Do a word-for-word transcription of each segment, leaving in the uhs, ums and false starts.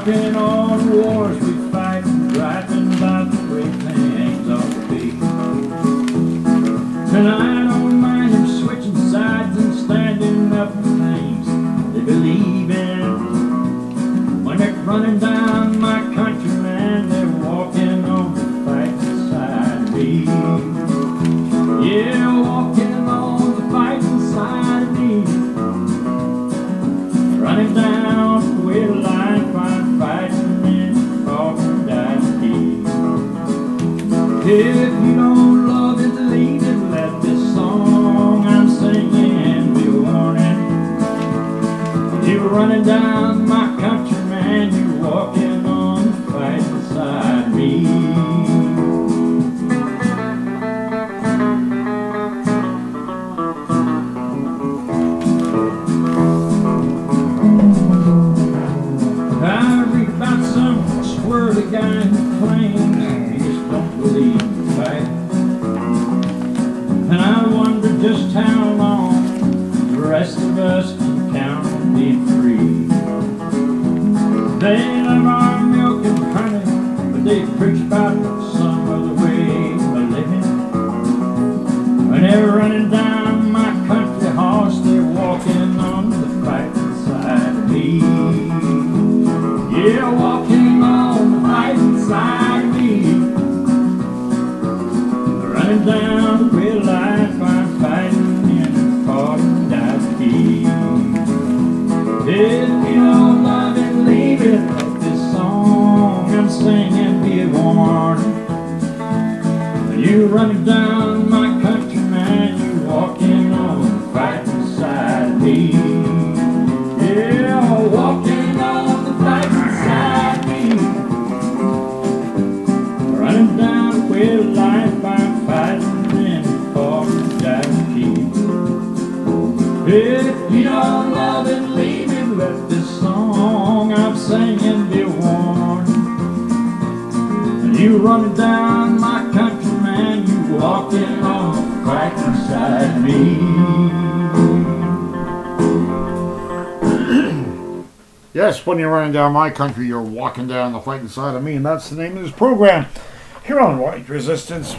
talking all the wars we fight, rapping about the great things of the beat. Tonight I don't mind them switching sides and standing up for things they believe in. When they're running down my country, man, they're walking on the fighting side of me. Yeah, walking on the fighting side of me. Running down the way of life, I'm fighting in crocodile teeth. If you don't love it, leave it. Let this song I'm singing be a warning. You're running down my country, man. You're walking on the fighting side of me. The guy who claims he just don't believe in fight. And I wonder just how long the rest of us can count on being free. They love our milk and honey, but they preach about some other way of living. When they're running down my country horse, they're walking on the fighting side of me. Yeah, walking on the fighting side of me. Running down the real life, I'm fighting in a crocodile teeth. If you don't love it, leave it. Let this song I'm singing be a warning. You're running down my country, man. You're walking on the fighting side of me. Yeah, walking on the fighting side of me. Running down the way of life, I'm fighting in a crocodile teeth. If you don't love it, leave it. Let this song I'm singing be a warning. You running down my country, man. You walking on the fighting side of me. Yes, when you're running down my country, you're walking down the fighting side of me, and that's the name of this program here on white resistance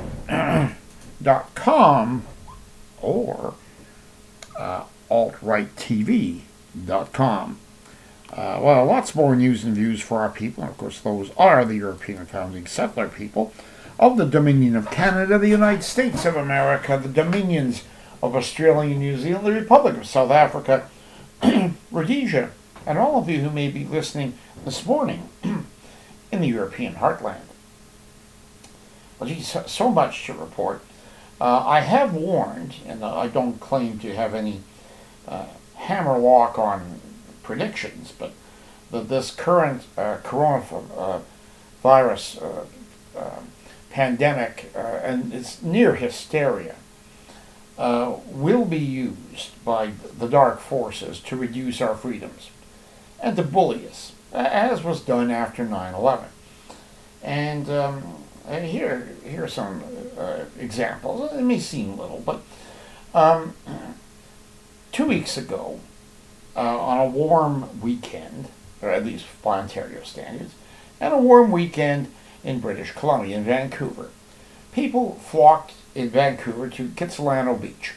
dot com or uh, alt right T V dot com. Uh, well, lots more news and views for our people, and of course those are the European founding settler people of the Dominion of Canada, the United States of America, the Dominions of Australia and New Zealand, the Republic of South Africa, Rhodesia, and all of you who may be listening this morning in the European heartland. Well, geez, so, so much to report. Uh, I have warned, and I don't claim to have any uh, hammerlock on predictions, but that this current uh, coronavirus uh, uh, pandemic uh, and its near hysteria uh, will be used by the dark forces to reduce our freedoms and to bully us, as was done after nine eleven. And um, here, here are some uh, examples. It may seem little, but um, two weeks ago, uh, on a warm weekend, or at least by Ontario standards, and a warm weekend in British Columbia, in Vancouver, people flocked in Vancouver to Kitsilano Beach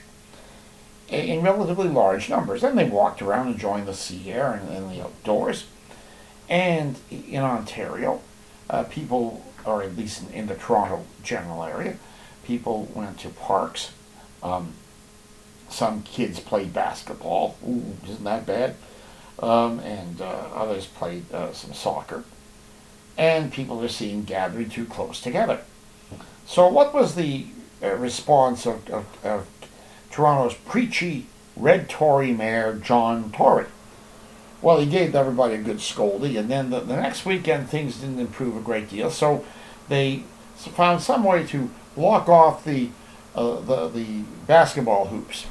in relatively large numbers. Then they walked around enjoying the sea air and, and the outdoors. And in Ontario, uh, people, or at least in, in the Toronto general area, people went to parks. Um, some kids played basketball. Ooh, isn't that bad? Um, and uh, others played uh, some soccer. And people are seen gathering too close together. So what was the uh, response of, of, of Toronto's preachy Red Tory Mayor John Tory? Well, he gave everybody a good scolding, and then the, the next weekend things didn't improve a great deal, so they found some way to block off the uh, the, the basketball hoops.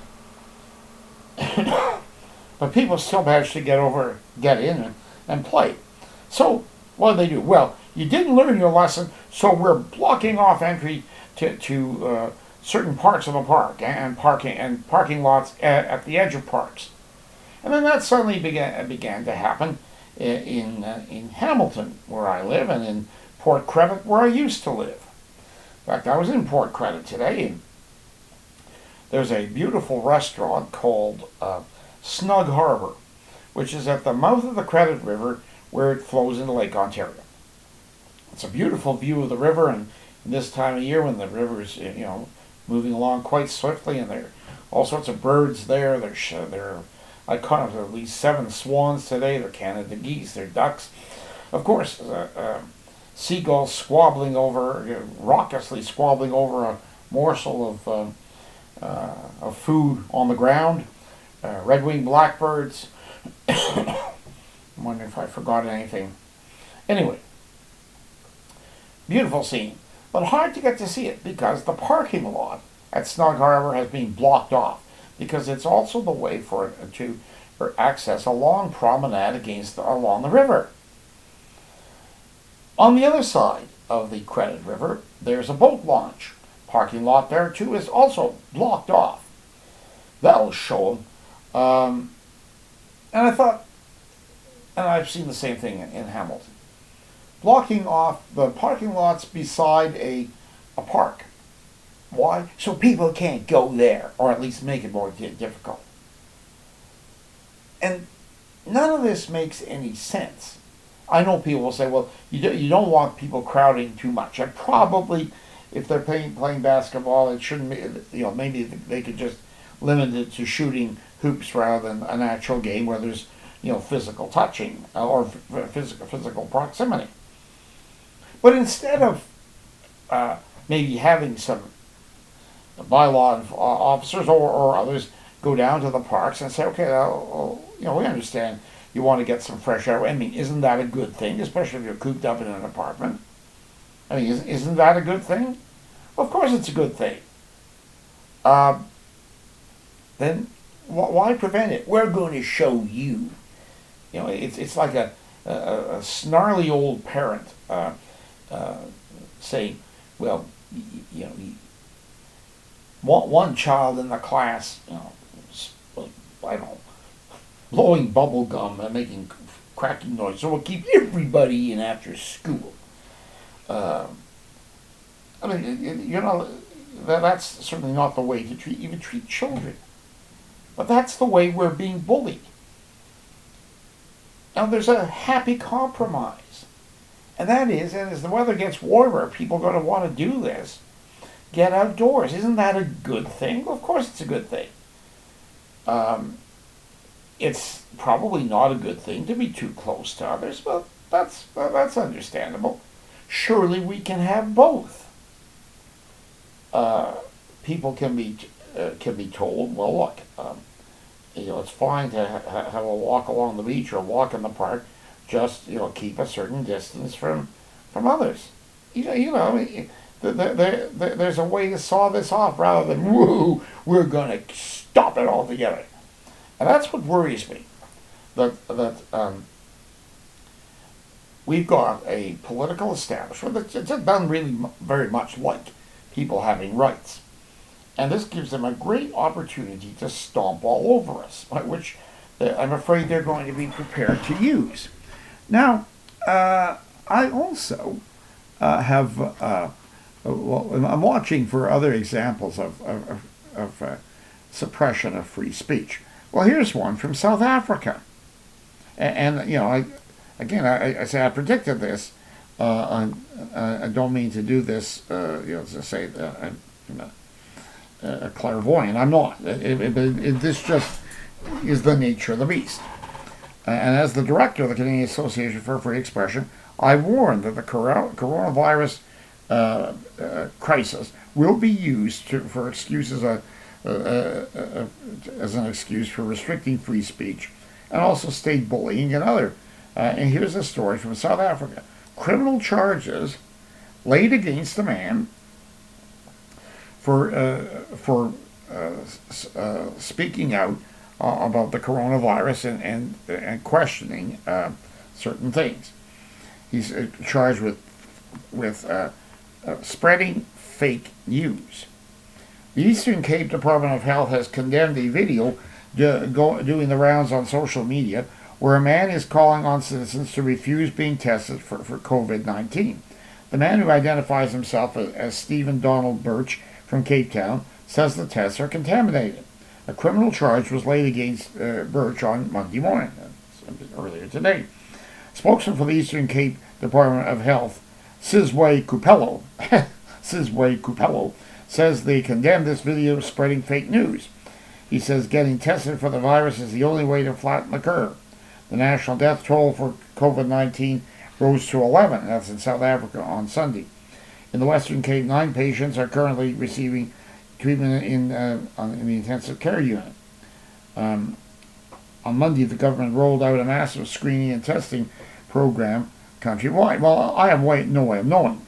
But people still managed to get over, get in and, and play. So what did they do? Well, you didn't learn your lesson, so we're blocking off entry to, to uh, certain parts of the park and parking and parking lots at, at the edge of parks. And then that suddenly began began to happen in uh, in Hamilton, where I live, and in Port Credit, where I used to live. In fact, I was in Port Credit today, and there's a beautiful restaurant called uh, Snug Harbor, which is at the mouth of the Credit River, where it flows into Lake Ontario. It's a beautiful view of the river, and this time of year when the river is, you know, moving along quite swiftly, and there are all sorts of birds there. There's there are, I counted at least seven swans today. They're Canada geese. They're ducks. Of course, uh, uh, seagulls squabbling over, you know, raucously squabbling over a morsel of uh, uh, of food on the ground. Uh, red-winged blackbirds. I'm wondering if I forgot anything. Anyway, beautiful scene, but hard to get to see it because the parking lot at Snug Harbor has been blocked off, because it's also the way for to for access a long promenade against the, along the river. On the other side of the Credit River, there's a boat launch. Parking lot there too is also blocked off. That'll show them. Um, and I thought, and I've seen the same thing in, in Hamilton, blocking off the parking lots beside a a park. Why? So people can't go there, or at least make it more difficult. And none of this makes any sense. I know people will say, well, you, do, you don't want people crowding too much. And probably, if they're playing, playing basketball, it shouldn't be, you know, maybe they could just limit it to shooting hoops rather than a natural game where there's, you know, physical touching or physical, physical proximity. But instead of uh, maybe having some bylaw officers or, or others go down to the parks and say, okay, well, you know, we understand you want to get some fresh air. I mean, isn't that a good thing, especially if you're cooped up in an apartment? I mean, isn't, isn't that a good thing? Well, of course it's a good thing. Uh, then wh why prevent it? We're going to show you. You know, it's, it's like a, a, a snarly old parent uh, uh, saying, well, you know, one, one child in the class, you know, I don't know, blowing bubble gum and making cracking noise, so we'll keep everybody in after school. Uh, I mean, you know, that, that's certainly not the way to treat even treat children. But that's the way we're being bullied. Now there's a happy compromise, and that is, and as the weather gets warmer, people are going to want to do this. Get outdoors. Isn't that a good thing? Well, of course it's a good thing. Um, it's probably not a good thing to be too close to others, but that's that's understandable. Surely we can have both. Uh, people can be uh, can be told, well, look, um, you know, it's fine to ha have a walk along the beach or a walk in the park. Just, you know, keep a certain distance from from others. You know, you know. I mean, There, there, there, there's a way to saw this off rather than, woo, we're going to stop it altogether. And that's what worries me, that, that um, we've got a political establishment that doesn't really very much like people having rights. And this gives them a great opportunity to stomp all over us, which I'm afraid they're going to be prepared to use. Now, uh, I also uh, have... Uh, Well, I'm watching for other examples of, of, of uh, suppression of free speech. Well, here's one from South Africa. And, and you know, I, again, I, I say I predicted this. Uh, I, I don't mean to do this, uh, you know, to say uh, I'm a, a clairvoyant. I'm not. It, it, it, this just is the nature of the beast. And as the director of the Canadian Association for Free Expression, I warned that the coronavirus Uh, uh, crisis will be used to, for excuses uh, uh, uh, uh, as an excuse for restricting free speech, and also state bullying and other. Uh, and here's a story from South Africa: criminal charges laid against a man for uh, for uh, uh, speaking out uh, about the coronavirus and and, and questioning uh, certain things. He's uh, charged with with uh, Uh, spreading fake news. The Eastern Cape Department of Health has condemned a video do, go, doing the rounds on social media where a man is calling on citizens to refuse being tested for, for COVID nineteen. The man, who identifies himself as, as Stephen Donald Birch from Cape Town, says the tests are contaminated. A criminal charge was laid against uh, Birch on Monday morning, uh, earlier today. Spokesman for the Eastern Cape Department of Health, Sizwe Kupelo, Sizwe Kupelo, says they condemn this video spreading fake news. He says getting tested for the virus is the only way to flatten the curve. The national death toll for COVID nineteen rose to eleven. That's in South Africa on Sunday. In the Western Cape, nine patients are currently receiving treatment in, uh, in the intensive care unit. Um, on Monday, the government rolled out a massive screening and testing program countrywide. Well, I have way, no way of knowing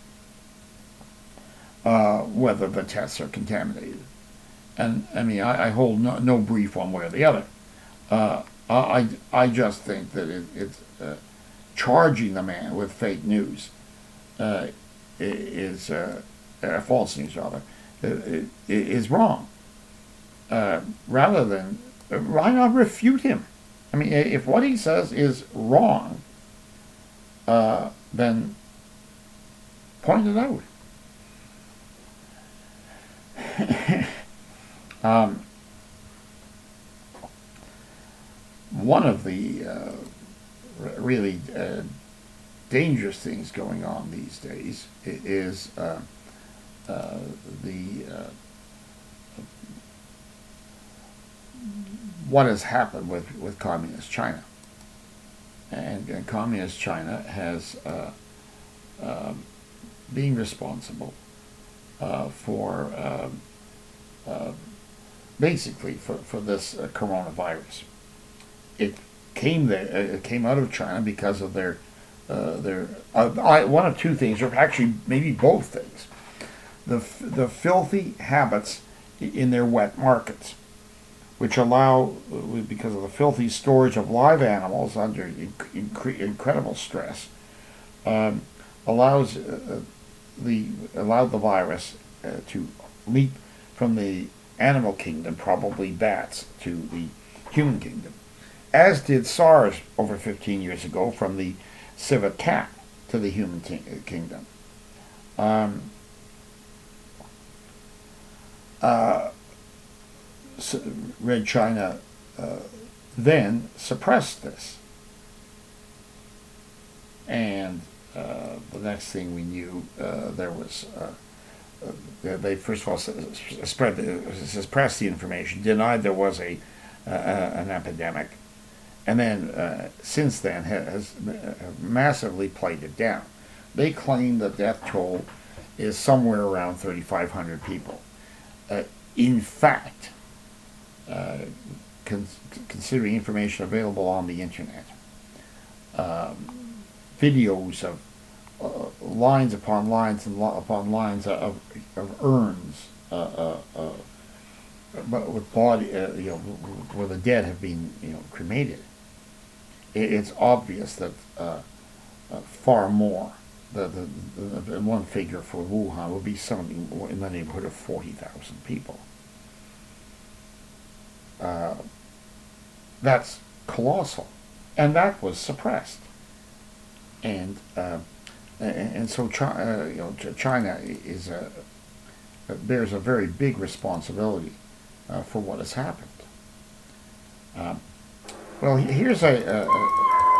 uh, whether the tests are contaminated. And, I mean, I, I hold no, no brief one way or the other. Uh, I, I just think that it, it's uh, charging the man with fake news uh, is, uh, uh, false news rather, it, it is wrong. Uh, rather than, why not refute him? I mean, if what he says is wrong, uh, then point it out. um, one of the uh, really uh, dangerous things going on these days is uh, uh, the uh, what has happened with, with communist China. And, and communist China has uh, uh, been responsible uh, for uh, uh, basically for, for this uh, coronavirus. It came there. It came out of China because of their uh, their uh, I, one of two things, or actually maybe both things. The the filthy habits in their wet markets, which allow, because of the filthy storage of live animals under inc incredible stress, um, allows uh, the allowed the virus uh, to leap from the animal kingdom, probably bats, to the human kingdom, as did SARS over fifteen years ago from the civet cat to the human kingdom. Um, uh, Red China uh, then suppressed this, and uh, the next thing we knew, uh, there was uh, uh, they first of all spread the, suppressed the information, denied there was a uh, an epidemic, and then uh, since then has massively played it down. They claim the death toll is somewhere around thirty-five hundred people. Uh, in fact, Uh, con considering information available on the internet, um, videos of uh, lines upon lines and lo upon lines of, of urns, uh, uh, uh, but with body, uh, you know, where the dead have been, you know, cremated. It, it's obvious that uh, uh, far more. The, the, the, the one figure for Wuhan would be something in the neighborhood of forty thousand people. Uh, that's colossal, and that was suppressed, and uh, and, and so China, uh, you know, China is a bears a very big responsibility uh, for what has happened. Um, well, here's a. a, a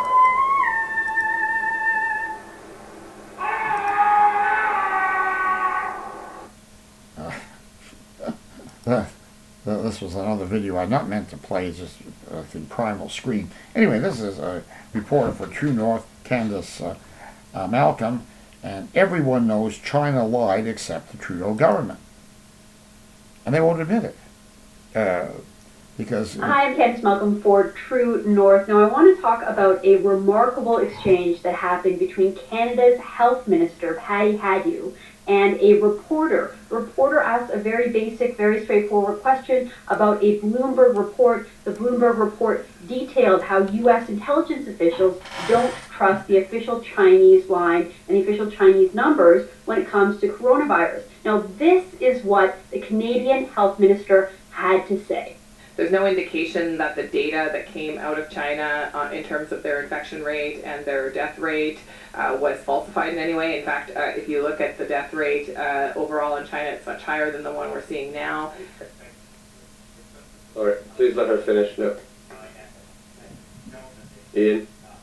uh, This was another video I not meant to play, it's just uh, the primal screen. Anyway, this is a reporter for True North, Candace uh, uh, Malcolm, and everyone knows China lied except the Trudeau government. And they won't admit it. Uh, because... Hi, I'm Candace Malcolm for True North. Now, I want to talk about a remarkable exchange that happened between Canada's Health Minister, Patty Hajdu, and a reporter. The reporter asked a very basic, very straightforward question about a Bloomberg report. The Bloomberg report detailed how U S intelligence officials don't trust the official Chinese line and the official Chinese numbers when it comes to coronavirus. Now, this is what the Canadian Health Minister had to say. There's no indication that the data that came out of China uh, in terms of their infection rate and their death rate uh, was falsified in any way. In fact, uh, if you look at the death rate uh, overall in China, it's much higher than the one we're seeing now. All right, please let her finish. No. Ian?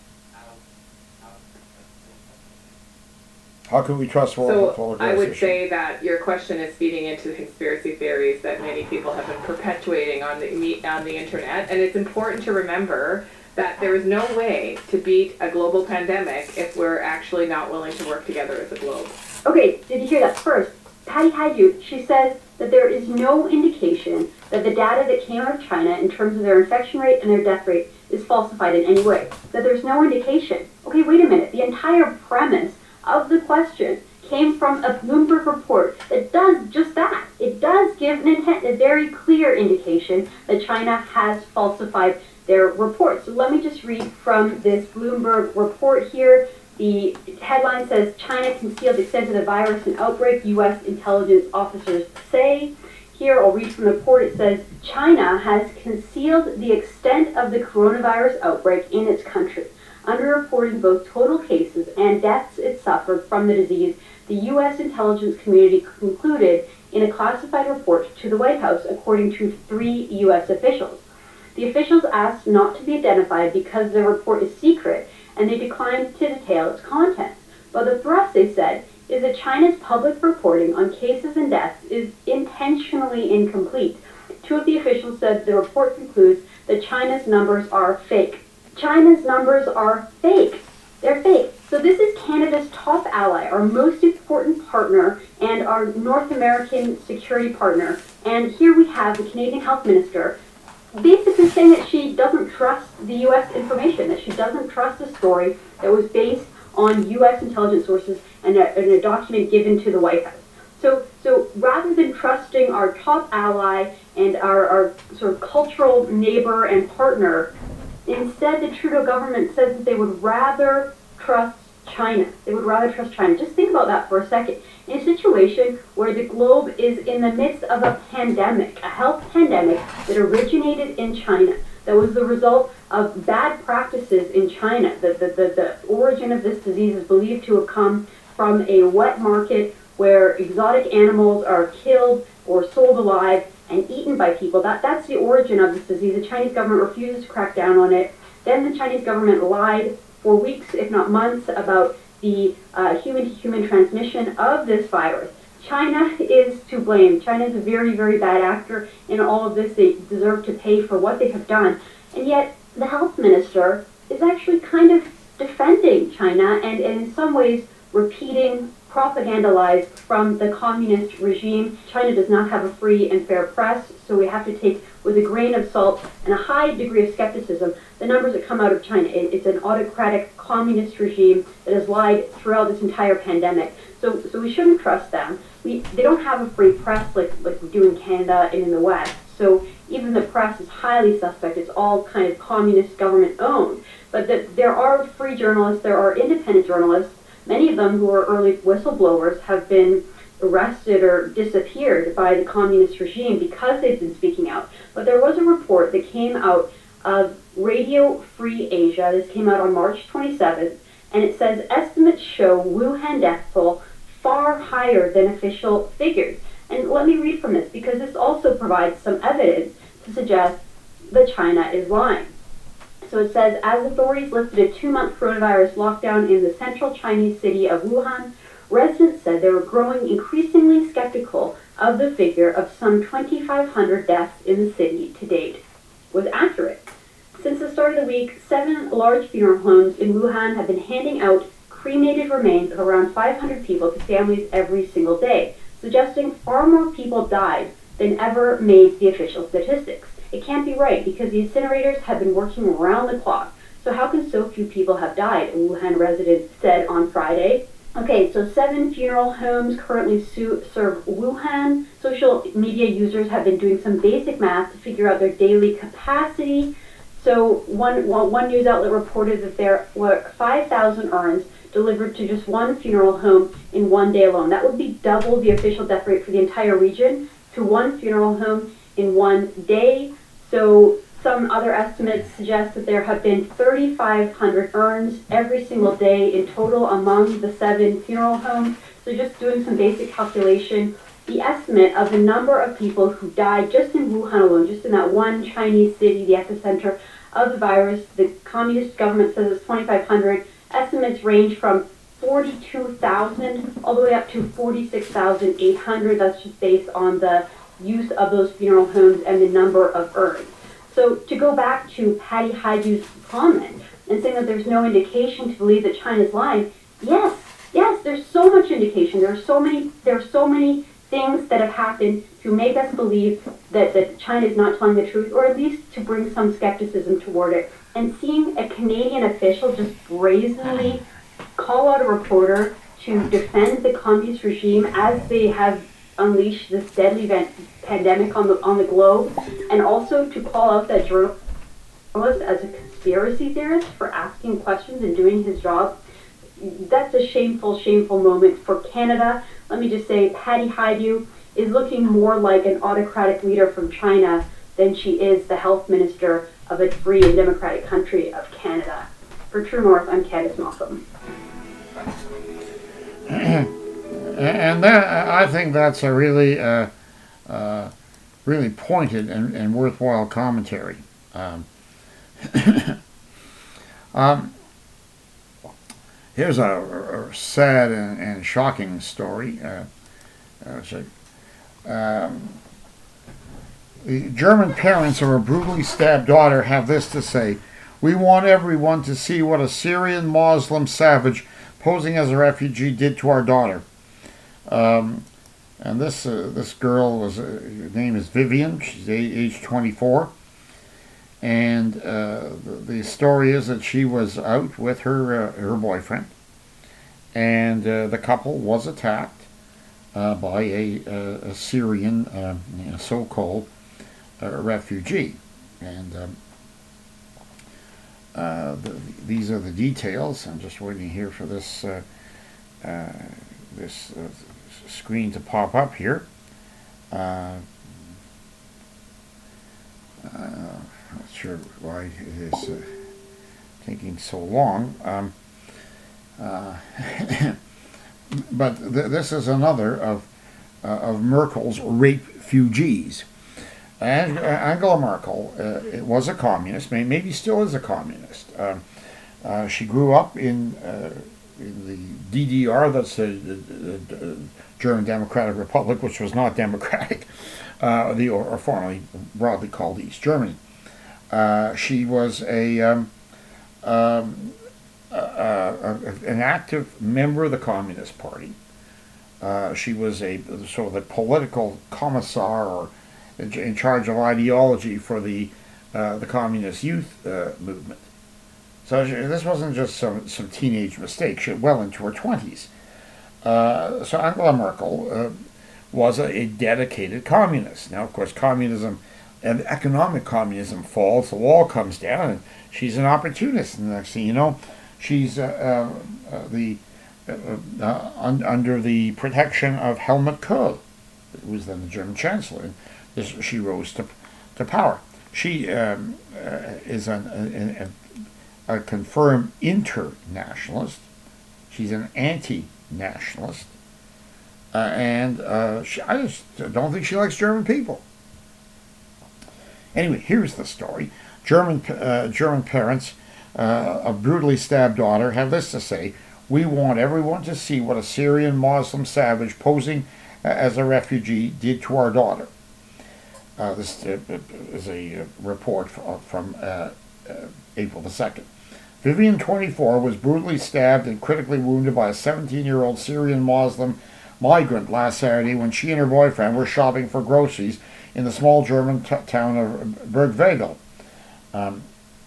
How can we trust World So Polar I would Glaciation? say that your question is feeding into the conspiracy theories that many people have been perpetuating on the on the internet, and it's important to remember that there is no way to beat a global pandemic if we're actually not willing to work together as a globe. Okay, did you hear that first? Patty Hajdu, she says that there is no indication that the data that came out of China in terms of their infection rate and their death rate is falsified in any way. That there's no indication. Okay, wait a minute. The entire premise of the question came from a Bloomberg report that does just that. It does give an intent, a very clear indication that China has falsified their reports. So let me just read from this Bloomberg report here. The headline says, China concealed the extent of the virus and outbreak, U S intelligence officers say. Here, I'll read from the report. It says, China has concealed the extent of the coronavirus outbreak in its country. Underreporting both total cases and deaths it suffered from the disease, the U S intelligence community concluded in a classified report to the White House, according to three U S officials. The officials asked not to be identified because the report is secret, and they declined to detail its contents. But the thrust, they said, is that China's public reporting on cases and deaths is intentionally incomplete. Two of the officials said the report concludes that China's numbers are fake. China's numbers are fake. They're fake. So this is Canada's top ally, our most important partner, and our North American security partner. And here we have the Canadian Health Minister basically saying that she doesn't trust the U S information, that she doesn't trust a story that was based on U S intelligence sources and a, and a document given to the White House. So, so rather than trusting our top ally and our, our sort of cultural neighbor and partner, instead the Trudeau government says that they would rather trust China. They would rather trust China. Just think about that for a second. In a situation where the globe is in the midst of a pandemic, a health pandemic that originated in China, that was the result of bad practices in China. The, the, the, the origin of this disease is believed to have come from a wet market where exotic animals are killed or sold alive and eaten by people. That, that's the origin of this disease. The Chinese government refuses to crack down on it. Then the Chinese government lied for weeks, if not months, about the uh, human-to-human transmission of this virus. China is to blame. China is a very, very bad actor in all of this. They deserve to pay for what they have done. And yet, the health minister is actually kind of defending China and, and in some ways repeating propaganda lies from the communist regime. China does not have a free and fair press, so we have to take with a grain of salt and a high degree of skepticism the numbers that come out of China. It, it's an autocratic communist regime that has lied throughout this entire pandemic. So, so we shouldn't trust them. We, they don't have a free press like, like we do in Canada and in the West. So even the press is highly suspect. It's all kind of communist government owned. But the, there are free journalists, there are independent journalists. Many of them who are early whistleblowers have been arrested or disappeared by the communist regime because they've been speaking out. But there was a report that came out of Radio Free Asia. This came out on March twenty-seventh, and it says estimates show Wuhan death toll far higher than official figures. And let me read from this because this also provides some evidence to suggest that China is lying. So it says, as authorities lifted a two-month coronavirus lockdown in the central Chinese city of Wuhan, residents said they were growing increasingly skeptical of the figure of some twenty-five hundred deaths in the city to date was accurate. Since the start of the week, seven large funeral homes in Wuhan have been handing out cremated remains of around five hundred people to families every single day, suggesting far more people died than ever made the official statistics. It can't be right because the incinerators have been working around the clock. So how can so few people have died? A Wuhan resident said on Friday. Okay, so seven funeral homes currently su- serve Wuhan. Social media users have been doing some basic math to figure out their daily capacity. So one, well, one news outlet reported that there were five thousand urns delivered to just one funeral home in one day alone. That would be double the official death rate for the entire region to one funeral home in one day. So some other estimates suggest that there have been thirty-five hundred urns every single day in total among the seven funeral homes. So just doing some basic calculation, the estimate of the number of people who died just in Wuhan alone, just in that one Chinese city, the epicenter of the virus, the communist government says it's twenty-five hundred. Estimates range from forty-two thousand all the way up to forty-six thousand eight hundred. That's just based on the use of those funeral homes and the number of urns. So to go back to Patty Hajdu's comment and saying that there's no indication to believe that China's lying, yes, yes, there's so much indication. There are so many, there are so many things that have happened to make us believe that, that China is not telling the truth, or at least to bring some skepticism toward it. And seeing a Canadian official just brazenly call out a reporter to defend the communist regime as they have unleashed this deadly event, pandemic on the on the globe, and also to call out that journalist as a conspiracy theorist for asking questions and doing his job, that's a shameful, shameful moment for Canada. Let me just say, Patty Hajdu is looking more like an autocratic leader from China than she is the health minister of a free and democratic country of Canada. For True North, I'm Candice Malcolm. And that, I think that's a really, uh, uh, really pointed and, and worthwhile commentary. Um, um, here's a, a sad and, and shocking story. Uh, uh, so, um, the German parents of a brutally stabbed daughter have this to say: "We want everyone to see what a Syrian Muslim savage posing as a refugee did to our daughter." Um, and this uh, this girl was, uh, her name is Vivian. She's age twenty-four, and uh, the, the story is that she was out with her uh, her boyfriend, and uh, the couple was attacked uh, by a, a, a Syrian uh, you know, so-called uh, refugee, and um, uh, the, these are the details. I'm just waiting here for this uh, uh, this. Uh, screen to pop up here. Uh, uh, not sure why it is uh, taking so long. Um, uh, but th this is another of uh, of Merkel's rape-fugees. And uh, Angela Merkel uh, it was a communist, maybe still is a communist. Um, uh, she grew up in uh, in the D D R, that's the, the, the German Democratic Republic, which was not democratic, uh, the or, or formerly broadly called East Germany. Uh, she was a, um, um, a, a, a an active member of the Communist Party. Uh, she was a sort of a political commissar, or in, in charge of ideology for the uh, the communist youth uh, movement. So she, this wasn't just some, some teenage mistake. She was well into her twenties. Uh, so Angela Merkel uh, was a, a dedicated communist. Now, of course, communism and economic communism falls, the wall comes down, and she's an opportunist. And the next thing you know, she's uh, uh, uh, the uh, uh, un under the protection of Helmut Kohl, who was then the German chancellor. And this, she rose to, to power. She um, uh, is an, an, a, a confirmed internationalist. She's an anti-nationalist, uh, and uh, she, I just don't think she likes German people. Anyway, here's the story. German uh, German parents uh, of brutally stabbed daughter have this to say: "We want everyone to see what a Syrian Muslim savage posing uh, as a refugee did to our daughter." Uh, this uh, is a uh, report from uh, uh, April the second. Vivian, twenty-four, was brutally stabbed and critically wounded by a seventeen-year-old Syrian Muslim migrant last Saturday when she and her boyfriend were shopping for groceries in the small German t town of Bergwedel. Um,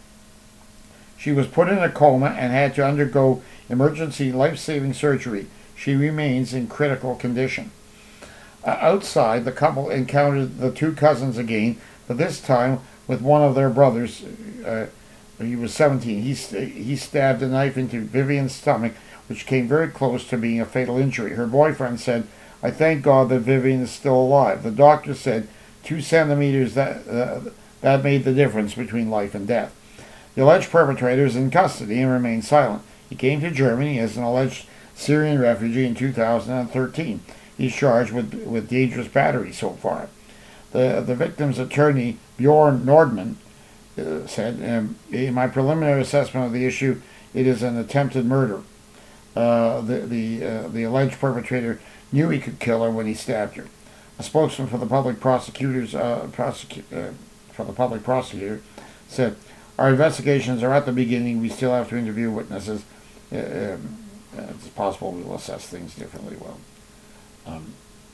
she was put in a coma and had to undergo emergency life-saving surgery. She remains in critical condition. Uh, outside, the couple encountered the two cousins again, but this time with one of their brothers. Uh, he was seventeen. He, st he stabbed a knife into Vivian's stomach, which came very close to being a fatal injury. Her boyfriend said, "I thank God that Vivian is still alive. The doctor said two centimeters that uh, That made the difference between life and death. The alleged perpetrator is in custody and remains silent. He came to Germany as an alleged Syrian refugee in two thousand thirteen. He's charged with, with dangerous battery so far. The, the victim's attorney, Bjorn Nordman, uh, said, um, in my preliminary assessment of the issue, it is an attempted murder. Uh, the the, uh, the alleged perpetrator knew he could kill her when he stabbed her. A spokesman for the public prosecutors, uh, prosecu- uh, for the public prosecutor, said, "Our investigations are at the beginning. We still have to interview witnesses. Uh, um, uh, it's possible we will assess things differently." Well, um,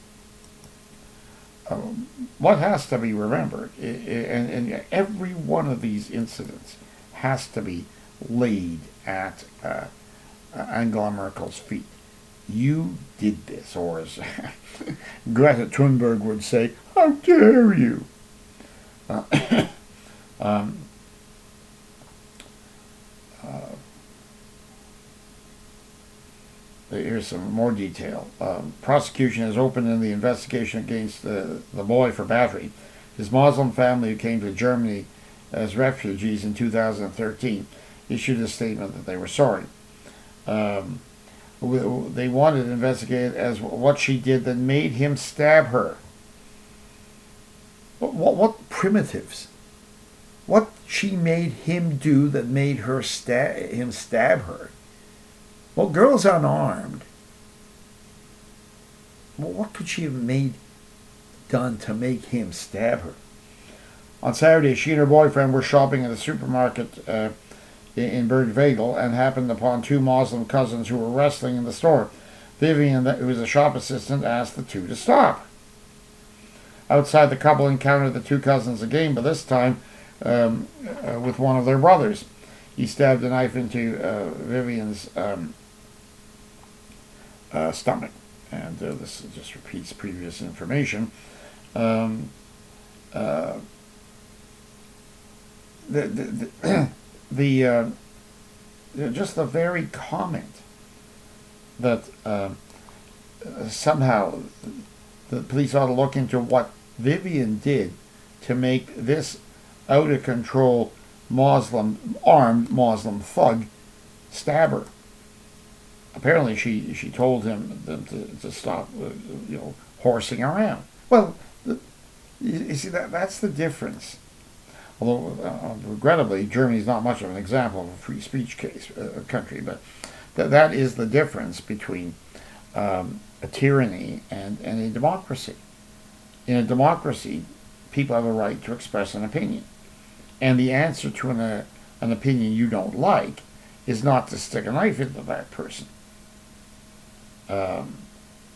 um, what has to be remembered, I- I- and, and every one of these incidents has to be laid at uh, Angela Merkel's feet. You did this, or as Greta Thunberg would say, "How dare you?" Uh, um, uh, here's some more detail. Um, prosecution has opened in the investigation against the, the boy for battery. His Muslim family, who came to Germany as refugees in two thousand thirteen, issued a statement that they were sorry. Um, they wanted to investigate as what she did that made him stab her. What, what, what primitives? What she made him do that made her stab him stab her? Well, girl's unarmed. Well, what could she have made done to make him stab her? On Saturday, she and her boyfriend were shopping at a supermarket uh, in Bergvagel and happened upon two Muslim cousins who were wrestling in the store. Vivian, who was a shop assistant, asked the two to stop. Outside, the couple encountered the two cousins again, but this time um, uh, with one of their brothers. He stabbed a knife into uh, Vivian's um, uh, stomach, and uh, this just repeats previous information. Um, uh, the the, the The uh, just the very comment that uh, somehow the police ought to look into what Vivian did to make this out of control Muslim armed Muslim thug stab her. Apparently, she she told him to, to stop, uh, you know, horsing around. Well, the, you, you see that that's the difference. Although, uh, regrettably, Germany is not much of an example of a free speech case uh, country, but th- that is the difference between um, a tyranny and, and a democracy. In a democracy, people have a right to express an opinion, and the answer to an, uh, an opinion you don't like is not to stick a knife into that person. Um,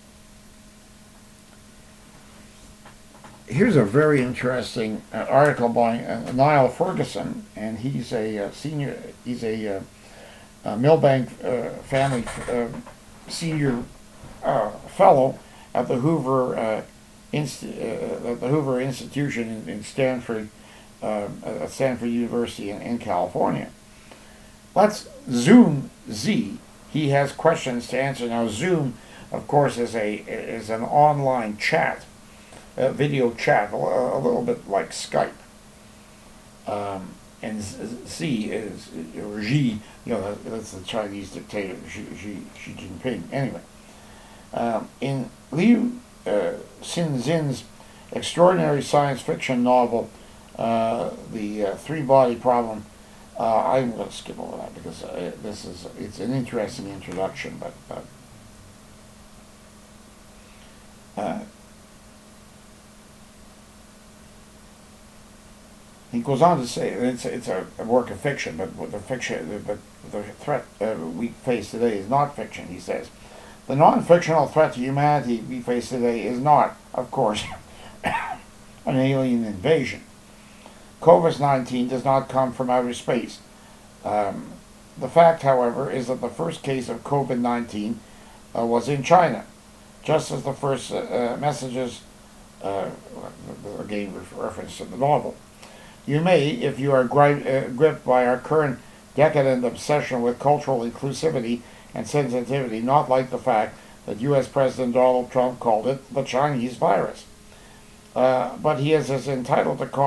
Here's a very interesting uh, article by uh, Niall Ferguson, and he's a uh, senior, he's a, uh, a Milbank uh, family uh, senior uh, fellow at the Hoover uh, Inst- uh, the Hoover Institution in, in Stanford, uh, at Stanford University in, in California. Let's Zoom Z. He has questions to answer. Now, Zoom, of course, is a is an online chat. Uh, video chat, a, a little bit like Skype. Um, and Z is, or Xi, you know, that's the Chinese dictator, Xi, Xi, Xi Jinping. Anyway, um, in Liu uh, Xinxin's extraordinary science fiction novel, uh, The uh, Three-Body Problem, uh, I'm going to skip over that because uh, this is, it's an interesting introduction, but uh, uh, he goes on to say it's it's a, a work of fiction, but the fiction, but the threat uh, we face today is not fiction. He says, the non-fictional threat to humanity we face today is not, of course, an alien invasion. COVID nineteen does not come from outer space. Um, the fact, however, is that the first case of COVID nineteen uh, was in China, just as the first uh, messages, uh, again reference to the novel. You may, if you are gri- uh, gripped by our current decadent obsession with cultural inclusivity and sensitivity, not like the fact that U S President Donald Trump called it the Chinese virus. Uh, but he is as entitled to call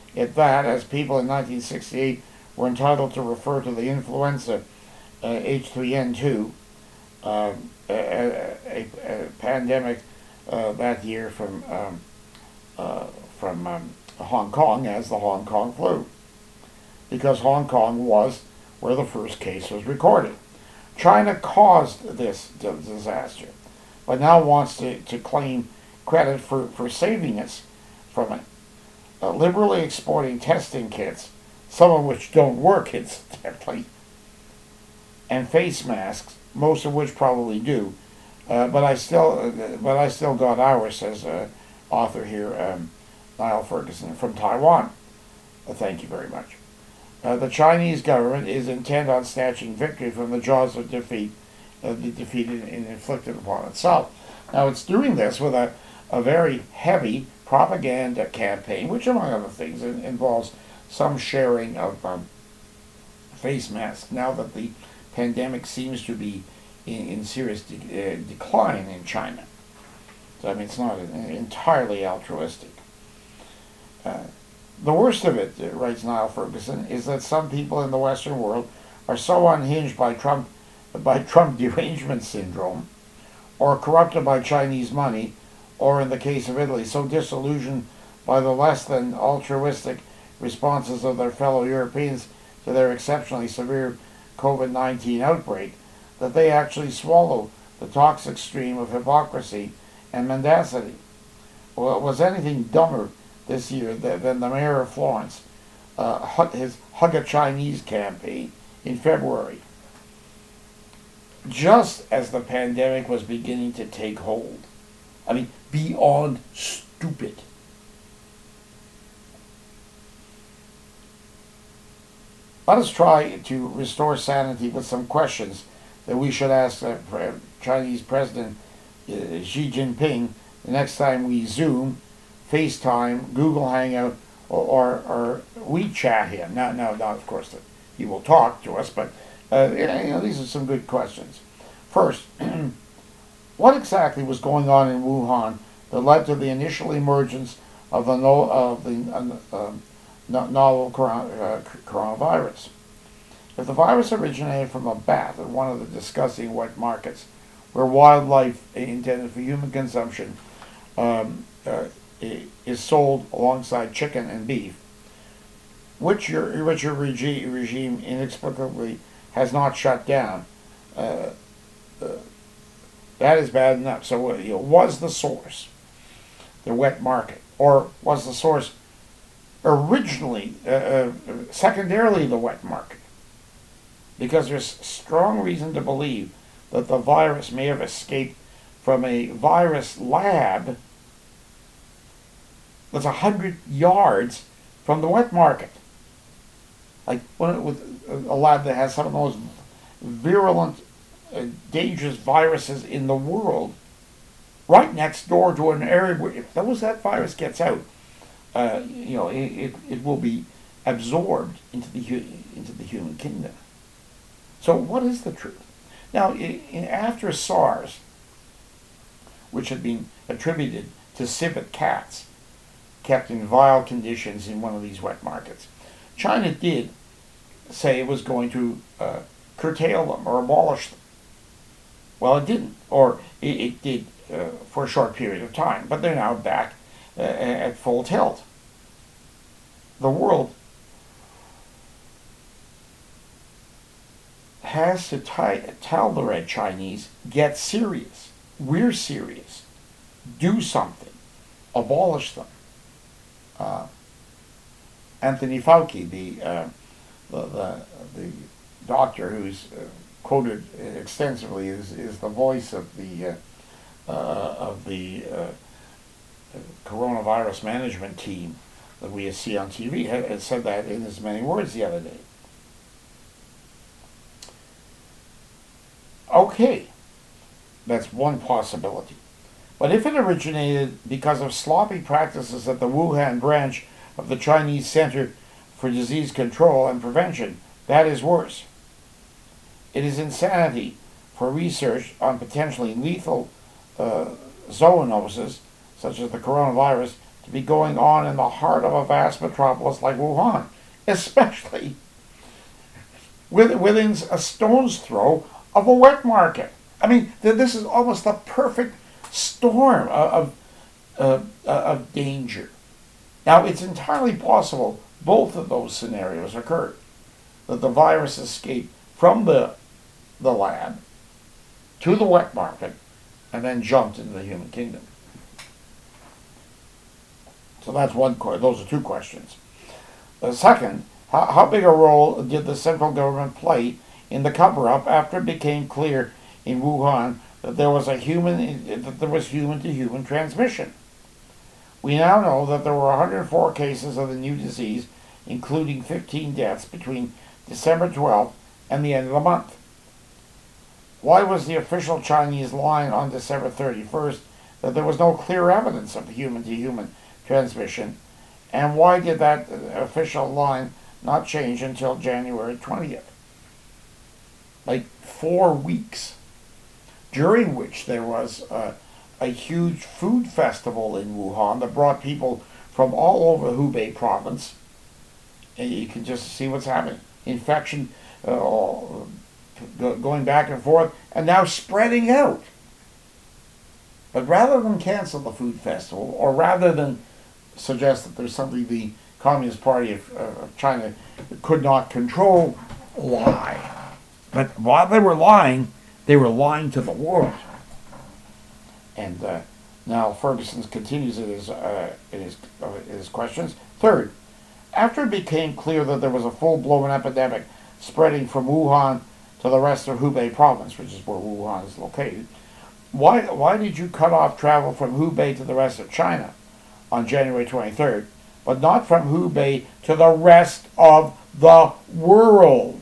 it that, as people in nineteen sixty-eight were entitled to refer to the influenza uh, H three N two, uh, a, a, a pandemic uh, that year from um, uh, from um, Hong Kong as the Hong Kong flu, because Hong Kong was where the first case was recorded. China caused this d- disaster, but now wants to, to claim credit for, for saving us from it, uh, liberally exporting testing kits, some of which don't work, incidentally, and face masks, most of which probably do. Uh, but I still, uh, but I still got ours, says uh, author here, um, Niall Ferguson from Taiwan. Uh, thank you very much. Uh, the Chinese government is intent on snatching victory from the jaws of defeat, uh, the defeat in, in inflicted upon itself. Now it's doing this with a, a very heavy propaganda campaign, which among other things in, involves some sharing of um, face masks, now that the pandemic seems to be in, in serious de- uh, decline in China. So I mean, it's not an, entirely altruistic. Uh, The worst of it, uh, writes Niall Ferguson, is that some people in the Western world are so unhinged by Trump, by Trump derangement syndrome, or corrupted by Chinese money, or in the case of Italy, so disillusioned by the less than altruistic responses of their fellow Europeans to their exceptionally severe COVID nineteen outbreak, that they actually swallow the toxic stream of hypocrisy and mendacity. Well, it was anything dumber this year than the mayor of Florence, uh, his Hug a Chinese campaign in February, just as the pandemic was beginning to take hold. I mean, beyond stupid. Let us try to restore sanity with some questions that we should ask the Chinese President uh, Xi Jinping the next time we Zoom, FaceTime, Google Hangout, or, or, or WeChat him. Now, no, not of course that he will talk to us, but uh, you know, these are some good questions. First, what exactly was going on in Wuhan that led to the initial emergence of the, no, of the uh, uh, novel coron- uh, coronavirus? If the virus originated from a bat in one of the disgusting wet markets, where wildlife intended for human consumption um, uh, is sold alongside chicken and beef, which your, which your regi- regime inexplicably has not shut down, uh, uh, that is bad enough. So, you know, was the source the wet market, or was the source originally, uh, uh, secondarily the wet market? Because there's strong reason to believe that the virus may have escaped from a virus lab that's a hundred yards from the wet market. Like one with a lab that has some of the most virulent, uh, dangerous viruses in the world, right next door to an area where, if those that virus gets out, uh, you know, it, it, it will be absorbed into the into the human kingdom. So, what is the truth? Now, in, in, after SARS, which had been attributed to civet cats kept in vile conditions in one of these wet markets, China did say it was going to uh, curtail them or abolish them. Well, it didn't, or it, it did uh, for a short period of time, but they're now back uh, at full tilt. The world has to t- tell the Red Chinese, get serious. We're serious. Do something. Abolish them. Uh, Anthony Fauci, the, uh, the, the the doctor who's uh, quoted extensively, is, is the voice of the uh, uh, of the uh, coronavirus management team that we see on T V, had said that in as many words the other day. Okay, that's one possibility. But if it originated because of sloppy practices at the Wuhan branch of the Chinese Center for Disease Control and Prevention, that is worse. It is insanity for research on potentially lethal uh, zoonoses, such as the coronavirus, to be going on in the heart of a vast metropolis like Wuhan, especially with, within a stone's throw of a wet market. I mean, this is almost the perfect storm of, of, uh, of danger. Now, it's entirely possible both of those scenarios occurred. That the virus escaped from the, the lab to the wet market and then jumped into the human kingdom. So that's one question. Those are two questions. The second, how, how big a role did the central government play in the cover-up after it became clear in Wuhan that there was a human that there was human-to-human transmission? We now know that there were one hundred four cases of the new disease, including fifteen deaths between December twelfth and the end of the month. Why was the official Chinese line on December thirty-first that there was no clear evidence of human-to-human transmission, and why did that official line not change until January twentieth? Like four weeks, during which there was uh, a huge food festival in Wuhan that brought people from all over Hubei province. And you can just see what's happening. Infection uh, going back and forth, and now spreading out. But rather than cancel the food festival, or rather than suggest that there's something the Communist Party of, uh, of China could not control, lie. But while they were lying, they were lying to the world. And uh, now Ferguson continues in his, uh, in, his, uh, in his questions. Third, after it became clear that there was a full-blown epidemic spreading from Wuhan to the rest of Hubei province, which is where Wuhan is located, why, why did you cut off travel from Hubei to the rest of China on January twenty-third, but not from Hubei to the rest of the world?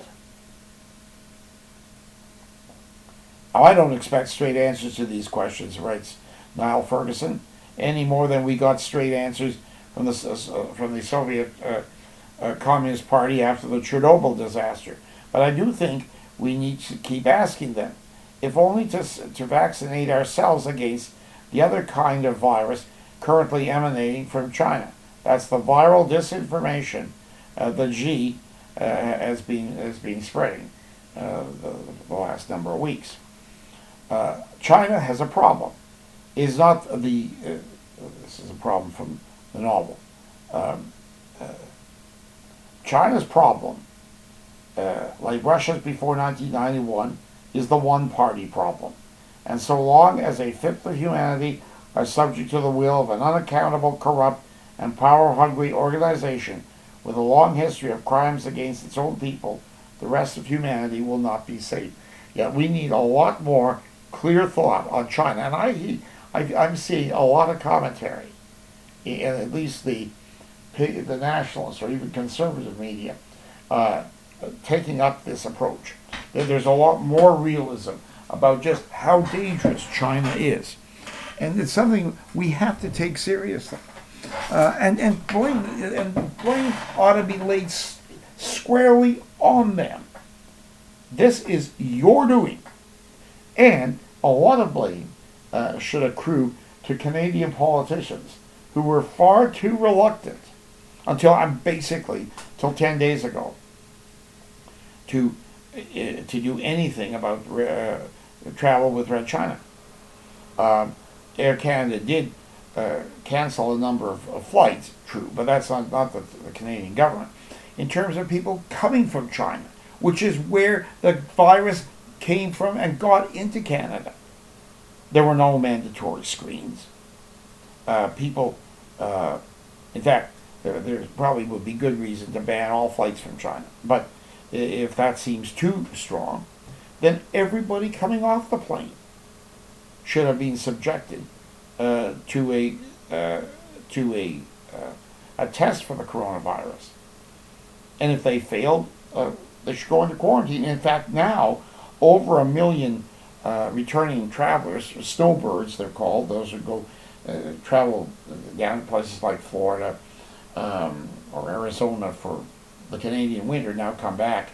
Now, I don't expect straight answers to these questions, writes Niall Ferguson, any more than we got straight answers from the uh, from the Soviet uh, uh, Communist Party after the Chernobyl disaster. But I do think we need to keep asking them, if only to, to vaccinate ourselves against the other kind of virus currently emanating from China. That's the viral disinformation, uh, the G, uh, has been has been spreading uh, the, the last number of weeks. Uh, China has a problem. Is not the uh, this is a problem from the novel. Um, uh, China's problem, uh, like Russia's before nineteen ninety-one, is the one-party problem. And so long as a fifth of humanity are subject to the will of an unaccountable, corrupt, and power-hungry organization with a long history of crimes against its own people, the rest of humanity will not be safe. Yet we need a lot more clear thought on China. And I, I, I'm seeing a lot of commentary, in at least the, the nationalists or even conservative media, uh, taking up this approach. There's a lot more realism about just how dangerous China is. And it's something we have to take seriously. Uh, and, and, blame, and blame ought to be laid s- squarely on them. This is your doing. And a lot of blame uh, should accrue to Canadian politicians who were far too reluctant, until I'm basically, till ten days ago, to uh, to do anything about uh, travel with Red China. Um, Air Canada did uh, cancel a number of, of flights, true, but that's not, not the, the Canadian government. In terms of people coming from China, which is where the virus came from and got into Canada, there were no mandatory screens. Uh, people, uh, in fact, there, there probably would be good reason to ban all flights from China. But if that seems too strong, then everybody coming off the plane should have been subjected uh, to a uh, to a uh, a test for the coronavirus. And if they failed, uh, they should go into quarantine. In fact, now over a million uh, returning travelers, snowbirds they're called, those who go uh, travel down to places like Florida um, or Arizona for the Canadian winter, now come back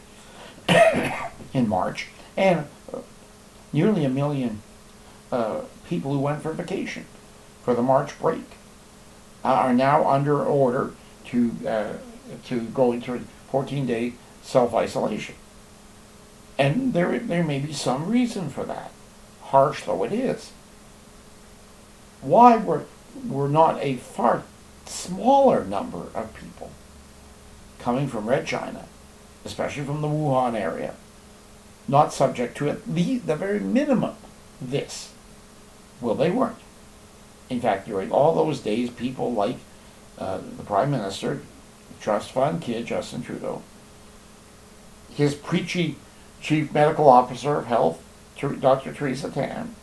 in March, and uh, nearly a million uh, people who went for vacation for the March break. are now under order to uh, to go into fourteen-day self-isolation. And there, there may be some reason for that, harsh though it is. Why were, were not a far smaller number of people coming from Red China, especially from the Wuhan area, not subject to at least the very minimum this? Well, they weren't. In fact, during all those days, people like uh, the Prime Minister, Trust Fund kid Justin Trudeau, his preachy Chief Medical Officer of Health, Doctor Theresa Tam,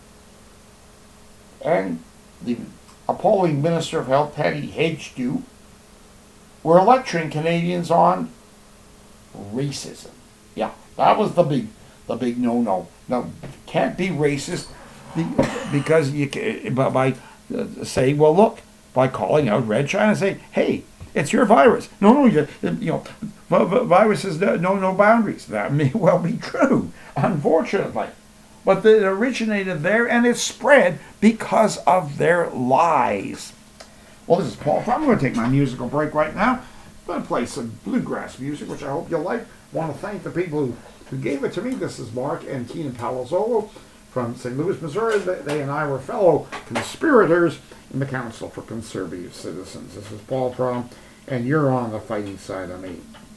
and the appalling Minister of Health, Patty Hejduk, were lecturing Canadians on racism. Yeah, that was the big, the big no-no. No, can't be racist because you can, by uh, saying, well, look, by calling out Red China and saying, hey, it's your virus. No, no, you, you know, viruses no no boundaries. That may well be true, unfortunately. But it originated there and it spread because of their lies. Well, this is Paul. I'm going to take my musical break right now. I'm going to play some bluegrass music, which I hope you'll like. I want to thank the people who, who gave it to me. This is Mark and Tina Palazzolo from Saint Louis, Missouri. They and I were fellow conspirators in the Council for Conservative Citizens. This is Paul Trom, and you're on the fighting side of me.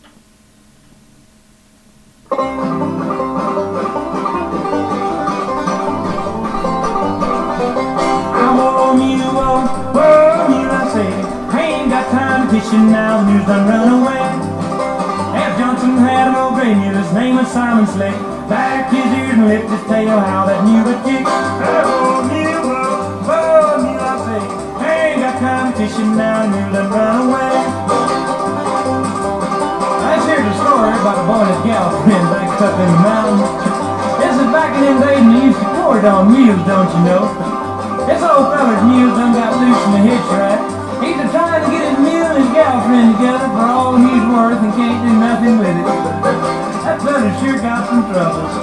I'm on you, oh, oh, you, I say. I ain't got time to fishing now, the news done run away. F. Johnson had an old gray mule, his name was Simon Slick. Back his ears and lift his tail, how that mule would kick. Oh, mule, oh, oh, mule, I say. I ain't got time to fishing now, the mule done run away. I shared a story about a boy and his girlfriend back up in the mountains. This is back in them days when they used to cord on mules, don't you know? This old feller's mule done got loose in the hitch rack. He's a trying to get his mule and his girlfriend together for all he's worth and can't do nothing with it. That feller sure got some troubles.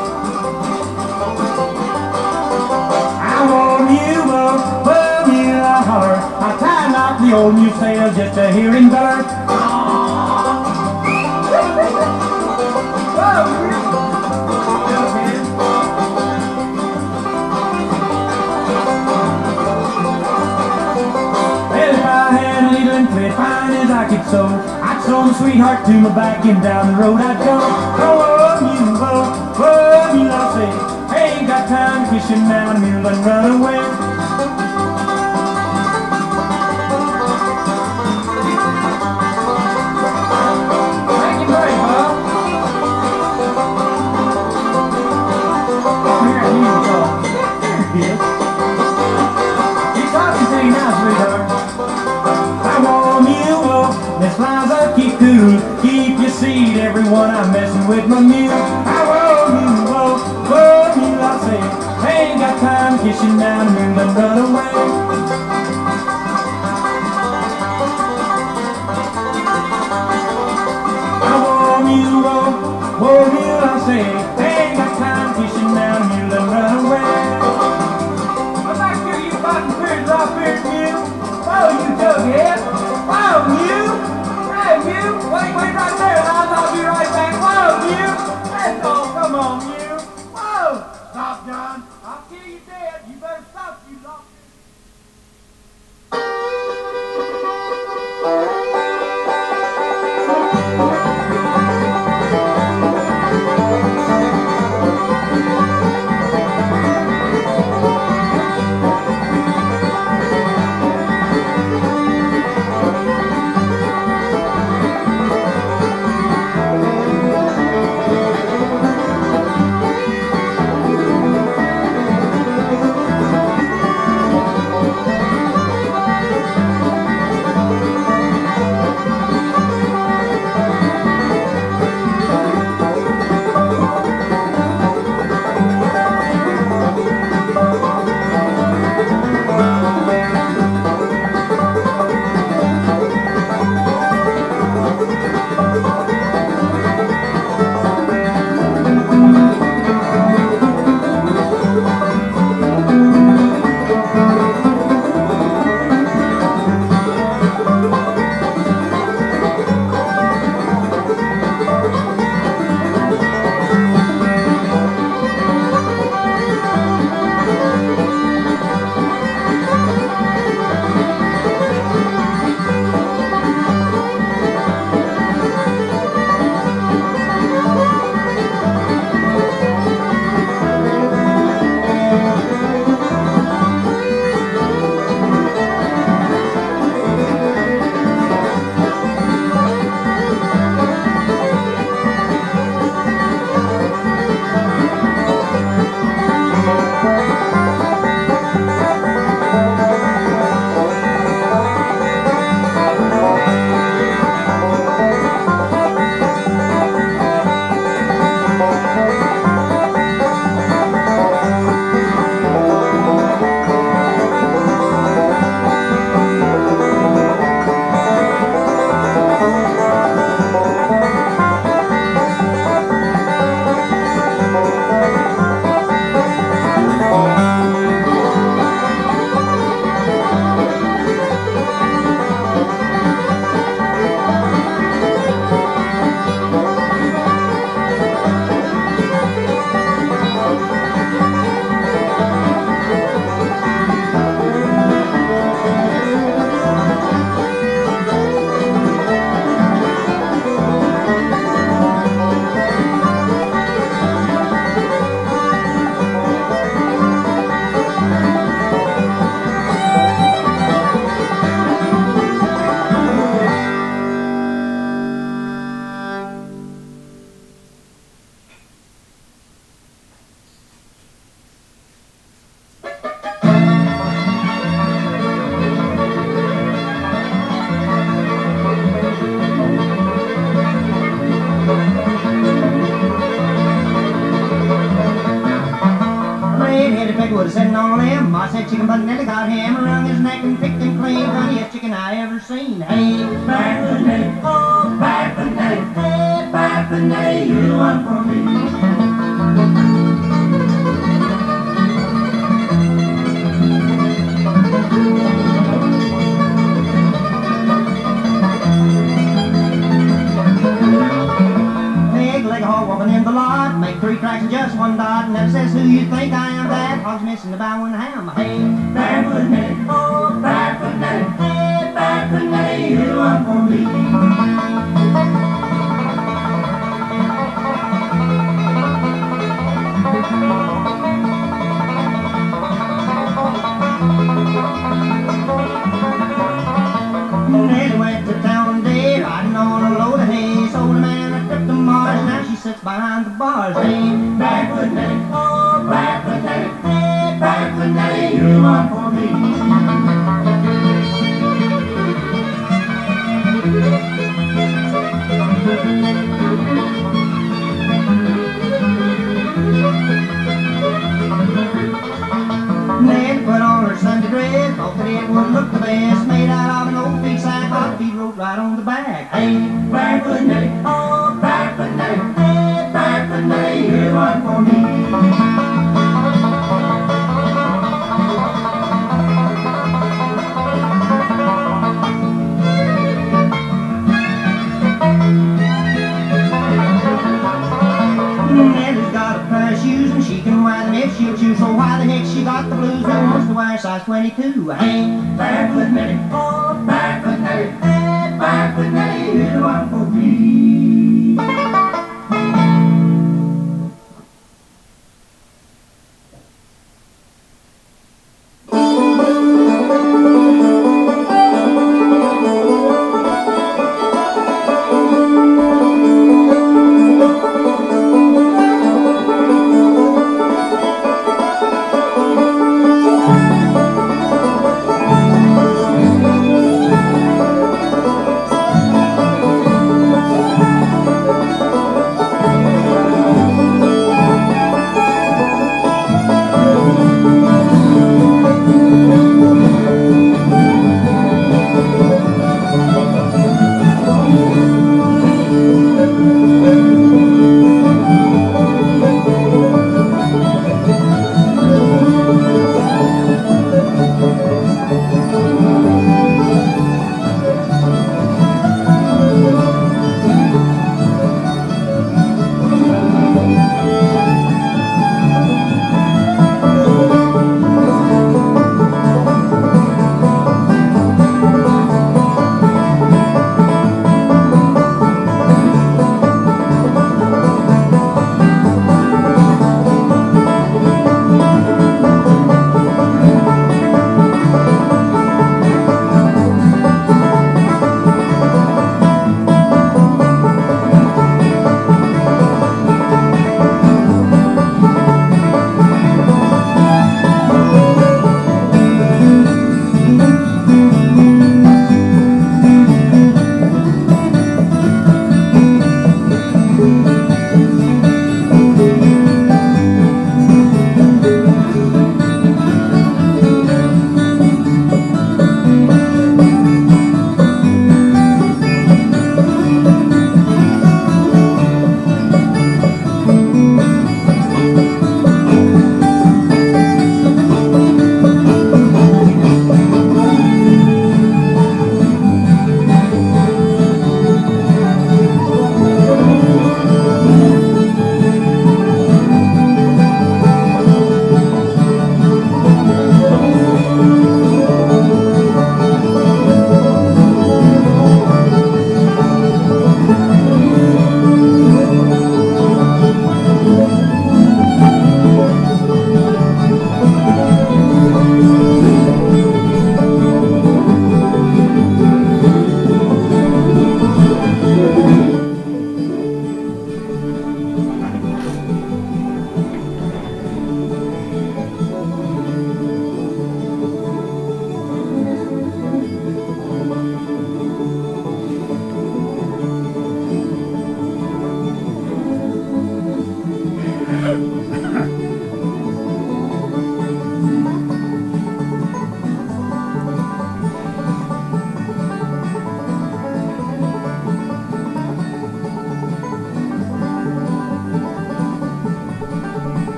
I want you, oh, oh, mule, I holler. I tie out the old mule's tail just to hear him beller. Fine as I could sew, I'd sew my sweetheart to my back and down the road I'd go. Oh, you, oh, oh, you, I say, I ain't got time to kiss him now, the mule done run away. Thank you very much. Here, you go. Here, kid. He's talking to you now, sweetheart. Miss Liza, keep cool, keep your seat, everyone, I'm messing with my mule. I won't you, whoa, whoa, mule, I say, I ain't got time to kiss you now, the mule done run away. I won't you, whoa, whoa, mule, I say, I ain't got time to kiss you now, the mule done run away. Come back here, you bottom beard, raw beard mule. Oh, you jughead. Oh, mule. Hey, mule, wait, wait right there, and I'll be right back. Whoa, mule. red chicken, but Nelly got him around his neck and picked him clean. Funniest chicken I ever seen. Hey, Barefoot Nelly, oh, Barefoot Nelly, hey, Barefoot Nelly, you're the one for me. Walking in the lot, make three cracks and just one dot. And that says, who you think I am? That hog's missing the bow and the ham. Hey, Barefoot Nelly, oh, Barefoot Nelly, hey, Barefoot Nelly, you're the one for me. Nelly went to town one day, riding on a load of hay. Sold a man a trip to Mars, now she sits behind the bars. Hey, Barefoot Nelly, oh, Barefoot Nelly, hey, Barefoot Nelly, you're the one for me. Nelly put on her Sunday dress, thought that it would look the best, made out of an old big sack, hot feet wrote right on the back. Hey, Barefoot Nelly, oh, Barefoot Nelly, hey, Barefoot Nelly, you're the one for me. Nelly's got a pair of shoes and she can wear them if she'll choose. So why the heck she got the blues? Who wants to wear size twenty-two? Hey, Barefoot Nelly, oh, Barefoot Nelly, hey, Barefoot Nelly, you're the one for me.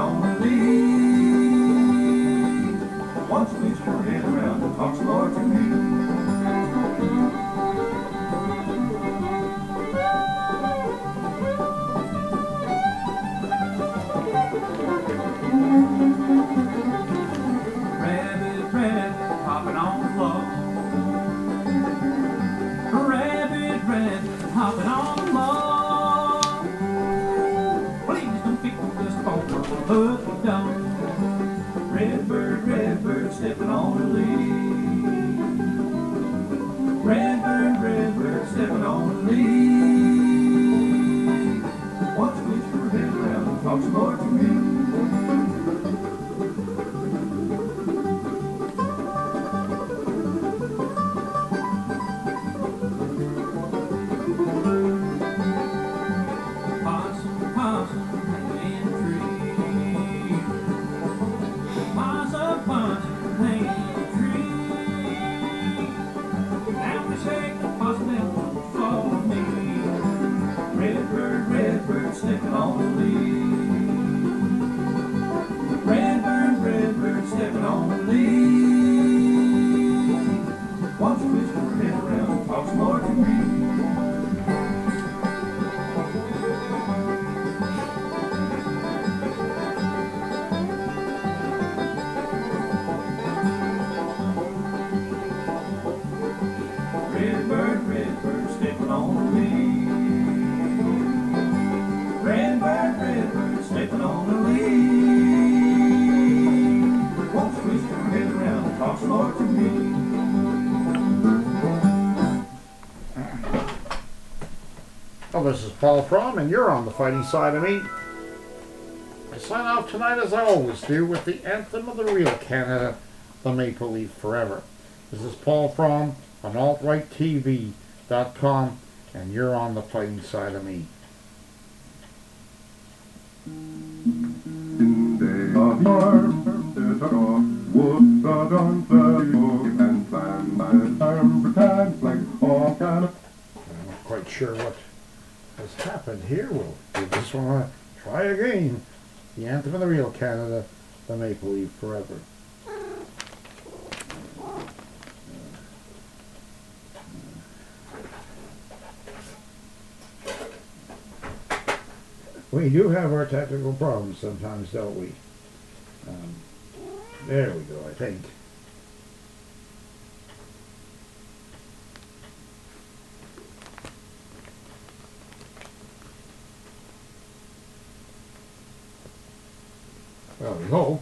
on the lead. Once switch your head around and talk some more to me. Rabbit, rabbit, hopping on the floor. Rabbit, rabbit, hopping on the floor. Please don't pick up this phone or we'll hook you down. Red bird, red bird, stepping on the lead. Red bird, red bird, stepping on the lead. Once switch your head around and talk some more to me. Possum, possum, hanging in a tree. Possum, possum, hanging in a tree. Now we shake the possum and won't follow me. Red bird, red bird, stepping on the lead. Red bird, red bird, stepping on the lead. Once twist your head around and talk some more to me. Red bird, red bird, stepping on the lead. Red bird, red bird, stepping on the lead. Won't twist your head around and talk some more to me. Well, this is Paul Fromm, and you're on the fighting side of me. I sign off tonight as I always do with the anthem of the real Canada, the Maple Leaf Forever. This is Paul Fromm on alt right T V dot com, and you're on the fighting side of me. In the farm, there's a dog, wood, the dawn, the book, and plan, and time, pretend, like all kind of. I'm not quite sure what has happened here. We'll, we'll just want to try again. The anthem of the real Canada, the Maple Leaf Forever. We do have our technical problems sometimes, don't we? Um, there we go, I think. Well, we hope.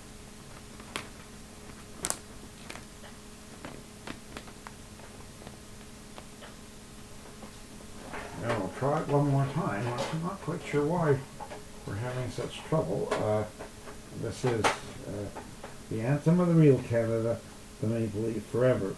Now we'll try it one more time. I'm not quite sure why we're having such trouble. Uh, this is uh, the anthem of the real Canada, the Maple Leaf Forever.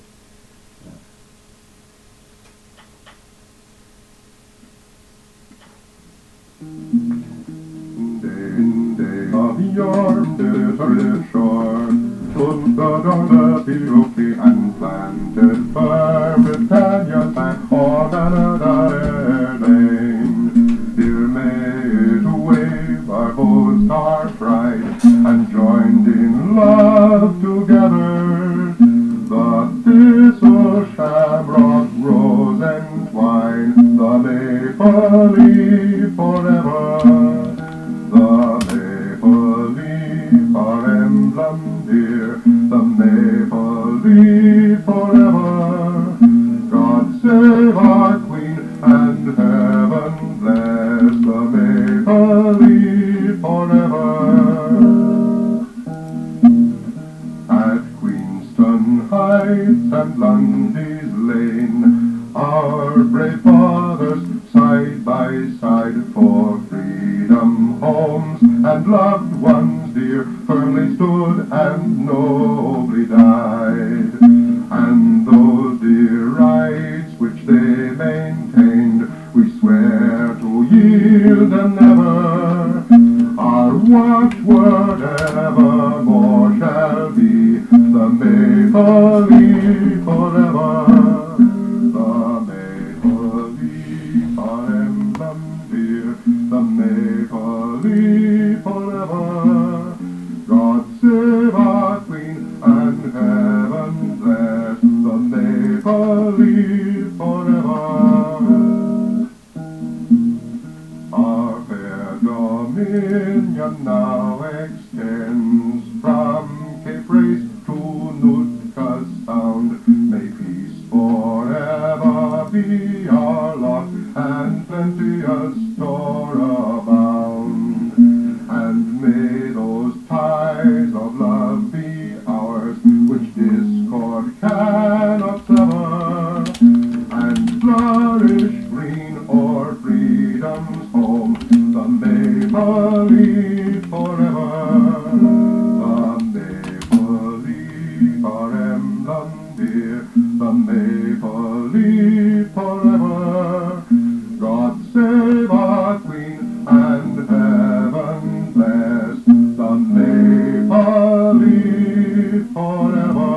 In day of yore, there's a red shore, stood the dog, the Cherokee, and planted firm Britannia's back on another lane. Here made to wave our bows our pride, and joined in love together. The thistle, shamrock, rose, and twine, the maple leaf forever. The maple leaf, our emblem dear, the maple leaf forever. God save our Queen, and heaven bless the maple leaf forever. At Queenston Heights and Lundy's Lane, our brave fathers side by side for freedom, homes, and loved ones dear, firmly stood and nobly died. And those dear rights which they maintained, we swear to yield and never. Our watchword evermore shall be the maple leaf forever. The maple leaf, our emblem dear, the maple leaf forever. Yes,